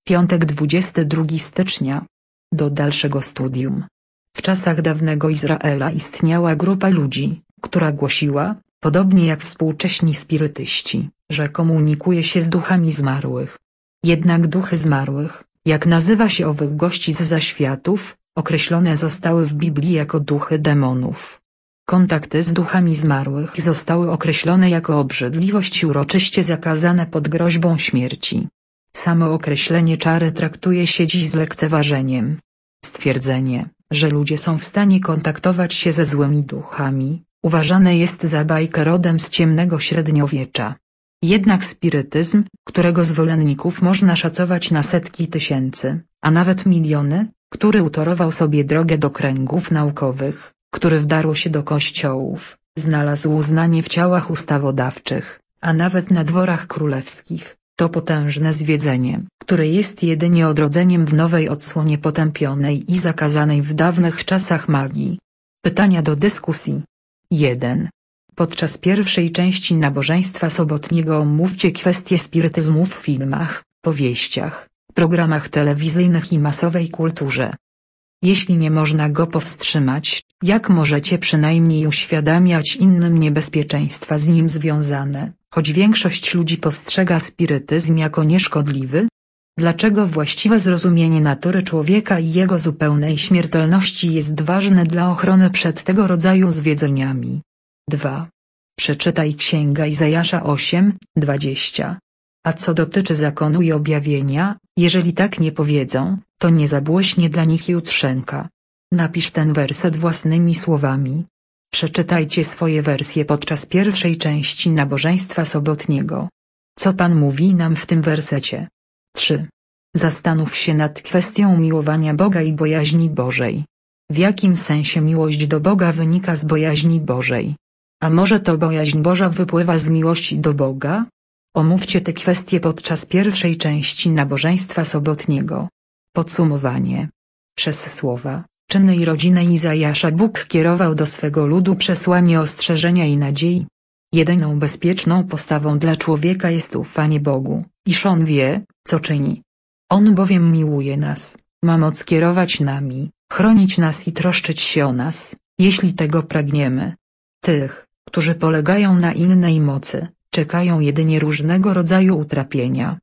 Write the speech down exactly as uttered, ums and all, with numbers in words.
Piątek dwudziestego drugiego stycznia. Do dalszego studium. W czasach dawnego Izraela istniała grupa ludzi, która głosiła, podobnie jak współcześni spirytyści, że komunikuje się z duchami zmarłych. Jednak duchy zmarłych, jak nazywa się owych gości z zaświatów, określone zostały w Biblii jako duchy demonów. Kontakty z duchami zmarłych zostały określone jako obrzydliwość i uroczyście zakazane pod groźbą śmierci. Samo określenie czary traktuje się dziś z lekceważeniem. Stwierdzenie, że ludzie są w stanie kontaktować się ze złymi duchami, uważane jest za bajkę rodem z ciemnego średniowiecza. Jednak spirytyzm, którego zwolenników można szacować na setki tysięcy, a nawet miliony, który utorował sobie drogę do kręgów naukowych, który wdarł się do kościołów, znalazł uznanie w ciałach ustawodawczych, a nawet na dworach królewskich, to potężne zwiedzenie, które jest jedynie odrodzeniem w nowej odsłonie potępionej i zakazanej w dawnych czasach magii. Pytania do dyskusji. jeden. Podczas pierwszej części nabożeństwa sobotniego omówcie kwestie spirytyzmu w filmach, powieściach, programach telewizyjnych i masowej kulturze. Jeśli nie można go powstrzymać, jak możecie przynajmniej uświadamiać innym niebezpieczeństwa z nim związane, choć większość ludzi postrzega spirytyzm jako nieszkodliwy? Dlaczego właściwe zrozumienie natury człowieka i jego zupełnej śmiertelności jest ważne dla ochrony przed tego rodzaju zwiedzeniami? dwa. Przeczytaj Księga Izajasza osiem, dwadzieścia. A co dotyczy zakonu i objawienia, jeżeli tak nie powiedzą, to nie zabłyśnie dla nich jutrzenka. Napisz ten werset własnymi słowami. Przeczytajcie swoje wersje podczas pierwszej części nabożeństwa sobotniego. Co Pan mówi nam w tym wersecie? trzy. Zastanów się nad kwestią miłowania Boga i bojaźni Bożej. W jakim sensie miłość do Boga wynika z bojaźni Bożej? A może to bojaźń Boża wypływa z miłości do Boga? Omówcie te kwestie podczas pierwszej części nabożeństwa sobotniego. Podsumowanie. Przez słowa, czyny i rodzinę Izajasza Bóg kierował do swego ludu przesłanie ostrzeżenia i nadziei. Jedyną bezpieczną postawą dla człowieka jest ufanie Bogu, iż On wie, co czyni. On bowiem miłuje nas, ma moc kierować nami, chronić nas i troszczyć się o nas, jeśli tego pragniemy. Tych, którzy polegają na innej mocy, czekają jedynie różnego rodzaju utrapienia.